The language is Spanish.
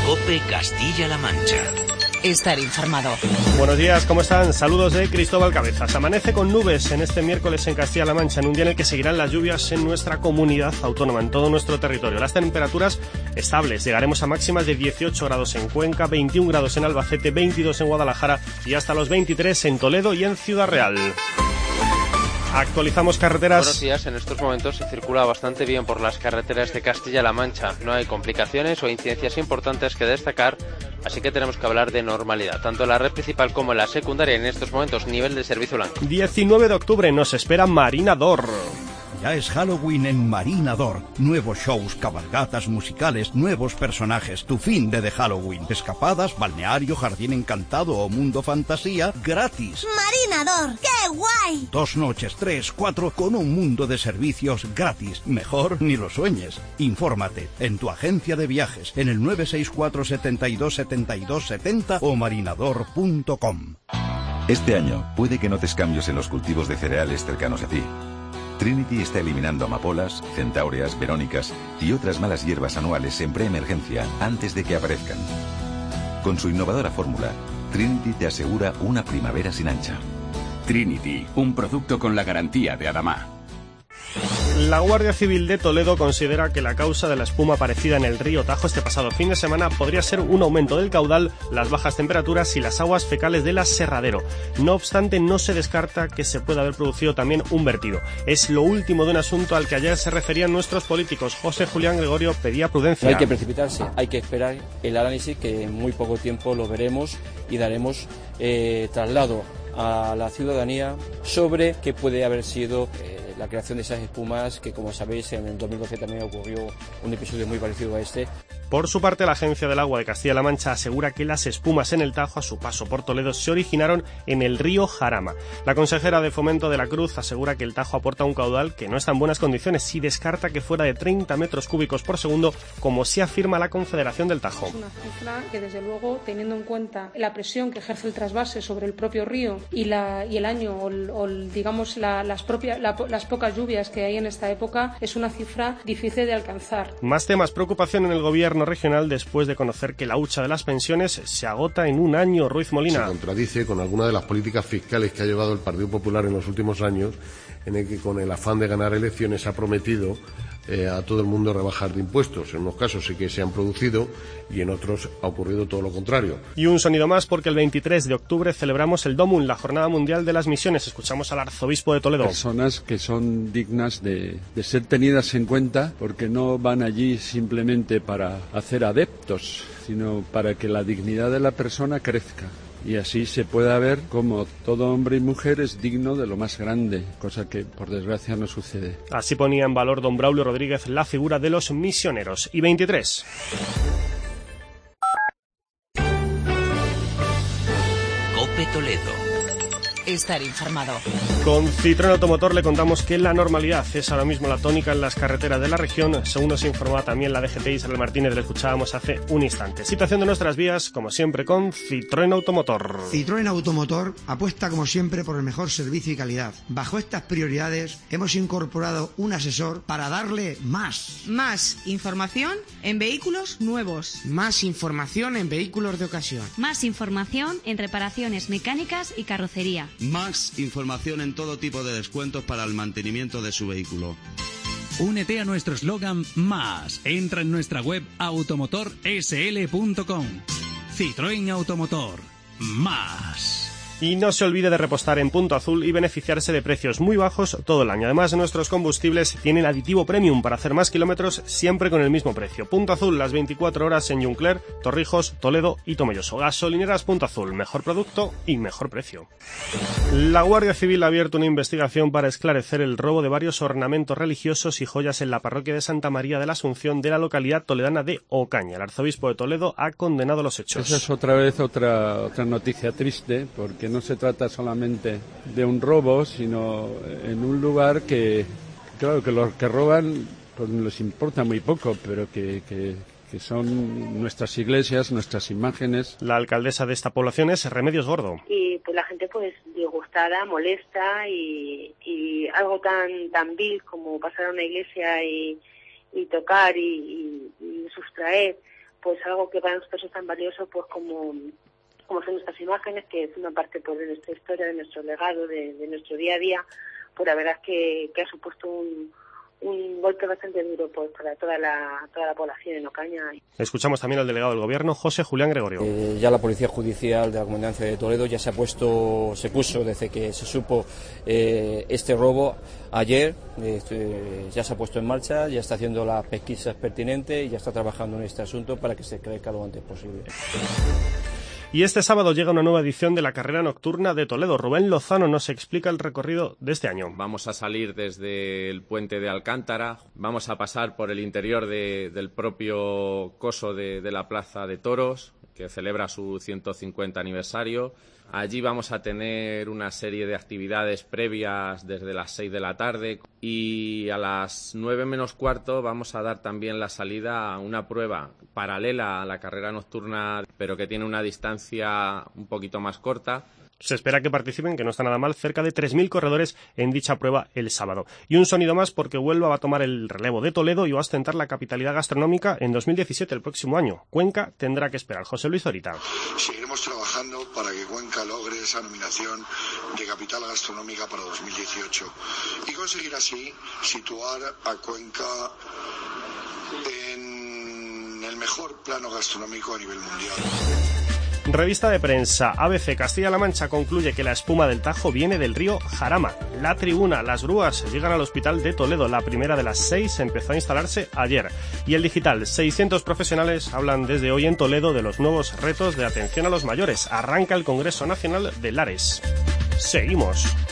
COPE Castilla-La Mancha. Estar informado. Buenos días, ¿cómo están? Saludos de Cristóbal Cabezas. Amanece con nubes en este miércoles en Castilla-La Mancha, en un día en el que seguirán las lluvias en nuestra comunidad autónoma, en todo nuestro territorio. Las temperaturas estables, llegaremos a máximas de 18 grados en Cuenca, 21 grados en Albacete, 22 en Guadalajara y hasta los 23 en Toledo y en Ciudad Real. Actualizamos carreteras. Buenos días, en estos momentos se circula bastante bien por las carreteras de Castilla-La Mancha. No hay complicaciones o incidencias importantes que destacar, así que tenemos que hablar de normalidad. Tanto en la red principal como en la secundaria, en estos momentos, nivel de servicio blanco. 19 de octubre nos espera Marina d'Or. Ya es Halloween en Marina d'Or. Nuevos shows, cabalgatas musicales, nuevos personajes. Tu fin de Halloween. Escapadas, balneario, jardín encantado o mundo fantasía gratis. Marina d'Or, ¡qué guay! 2 noches, 3, 4 con un mundo de servicios gratis. Mejor ni lo sueñes. Infórmate en tu agencia de viajes en el 964 72 72 70 o marinador.com. Este año puede que notes cambios en los cultivos de cereales cercanos a ti. Trinity está eliminando amapolas, centáureas, verónicas y otras malas hierbas anuales en preemergencia antes de que aparezcan. Con su innovadora fórmula, Trinity te asegura una primavera sin ancha. Trinity, un producto con la garantía de Adama. La Guardia Civil de Toledo considera que la causa de la espuma aparecida en el río Tajo este pasado fin de semana podría ser un aumento del caudal, las bajas temperaturas y las aguas fecales del aserradero. No obstante, no se descarta que se pueda haber producido también un vertido. Es lo último de un asunto al que ayer se referían nuestros políticos. José Julián Gregorio pedía prudencia. No hay que precipitarse, hay que esperar el análisis, que en muy poco tiempo lo veremos y daremos traslado a la ciudadanía sobre qué puede haber sido la creación de esas espumas, que como sabéis en el 2012 también ocurrió un episodio muy parecido a este. Por su parte, la Agencia del Agua de Castilla-La Mancha asegura que las espumas en el Tajo a su paso por Toledo se originaron en el río Jarama. La consejera de Fomento de la Cruz asegura que el Tajo aporta un caudal que no está en buenas condiciones y descarta que fuera de 30 metros cúbicos por segundo, como sí afirma la Confederación del Tajo. Es una cifra que, desde luego, teniendo en cuenta la presión que ejerce el trasvase sobre el propio río y el año digamos las pocas lluvias que hay en esta época, es una cifra difícil de alcanzar. Más temas, preocupación en el gobierno regional después de conocer que la hucha de las pensiones se agota en un año. Ruiz Molina. Se contradice con alguna de las políticas fiscales que ha llevado el Partido Popular en los últimos años, en el que con el afán de ganar elecciones ha prometido a todo el mundo rebajar de impuestos. En unos casos sí que se han producido y en otros ha ocurrido todo lo contrario. Y un sonido más, porque el 23 de octubre celebramos el DOMUN, la Jornada Mundial de las Misiones. Escuchamos al arzobispo de Toledo. Personas que son dignas de ser tenidas en cuenta, porque no van allí simplemente para hacer adeptos, sino para que la dignidad de la persona crezca. Y así se pueda ver como todo hombre y mujer es digno de lo más grande, cosa que por desgracia no sucede. Así ponía en valor don Braulio Rodríguez la figura de los misioneros. Y 23. COPE Toledo. Estar informado. Con Citroën Automotor le contamos que la normalidad es ahora mismo la tónica en las carreteras de la región, según nos informa también la DGT. Isabel Martínez, le escuchábamos hace un instante. Situación de nuestras vías, como siempre, con Citroën Automotor. Citroën Automotor apuesta, como siempre, por el mejor servicio y calidad. Bajo estas prioridades, hemos incorporado un asesor para darle más. Más información en vehículos nuevos. Más información en vehículos de ocasión. Más información en reparaciones mecánicas y carrocería. Más información en todo tipo de descuentos para el mantenimiento de su vehículo. Únete a nuestro eslogan Más. Entra en nuestra web automotorsl.com. Citroën Automotor. Más. Y no se olvide de repostar en Punto Azul y beneficiarse de precios muy bajos todo el año. Además, nuestros combustibles tienen aditivo premium para hacer más kilómetros siempre con el mismo precio. Punto Azul, las 24 horas en Juncler, Torrijos, Toledo y Tomelloso. Gasolineras Punto Azul, mejor producto y mejor precio. La Guardia Civil ha abierto una investigación para esclarecer el robo de varios ornamentos religiosos y joyas en la parroquia de Santa María de la Asunción de la localidad toledana de Ocaña. El arzobispo de Toledo ha condenado los hechos. Esa es otra vez otra noticia triste, porque no se trata solamente de un robo, sino en un lugar que, claro, que los que roban pues les importa muy poco, pero que son nuestras iglesias, nuestras imágenes. La alcaldesa de esta población es Remedios Gordo. Y pues la gente pues disgustada, molesta y algo tan vil como pasar a una iglesia y tocar y sustraer pues algo que para nosotros es tan valioso pues como son nuestras imágenes, que forman parte pues de nuestra historia, de nuestro legado, de nuestro día a día. Pues la verdad es que ha supuesto un golpe bastante duro pues para toda la población en Ocaña. Escuchamos también al delegado del Gobierno, José Julián Gregorio. Ya la Policía Judicial de la Comandancia de Toledo ya se puso desde que se supo este robo ayer, ya se ha puesto en marcha, ya está haciendo las pesquisas pertinentes y ya está trabajando en este asunto para que se esclarezca lo antes posible. Y este sábado llega una nueva edición de la carrera nocturna de Toledo. Rubén Lozano nos explica el recorrido de este año. Vamos a salir desde el puente de Alcántara, vamos a pasar por el interior del propio coso de la Plaza de Toros, que celebra su 150 aniversario. Allí vamos a tener una serie de actividades previas desde las 6 de la tarde y a las 9 menos cuarto vamos a dar también la salida a una prueba paralela a la carrera nocturna, pero que tiene una distancia un poquito más corta. Se espera que participen, que no está nada mal, cerca de 3.000 corredores en dicha prueba el sábado. Y un sonido más porque Huelva va a tomar el relevo de Toledo y va a ostentar la capitalidad gastronómica en 2017, el próximo año. Cuenca tendrá que esperar. José Luis Zorita. Seguiremos trabajando para que Cuenca logre esa nominación de capital gastronómica para 2018 y conseguir así situar a Cuenca en el mejor plano gastronómico a nivel mundial. Revista de prensa ABC Castilla-La Mancha concluye que la espuma del Tajo viene del río Jarama. La Tribuna, las grúas llegan al hospital de Toledo. La primera de las 6 empezó a instalarse ayer. Y el digital, 600 profesionales hablan desde hoy en Toledo de los nuevos retos de atención a los mayores. Arranca el Congreso Nacional de Lares. Seguimos.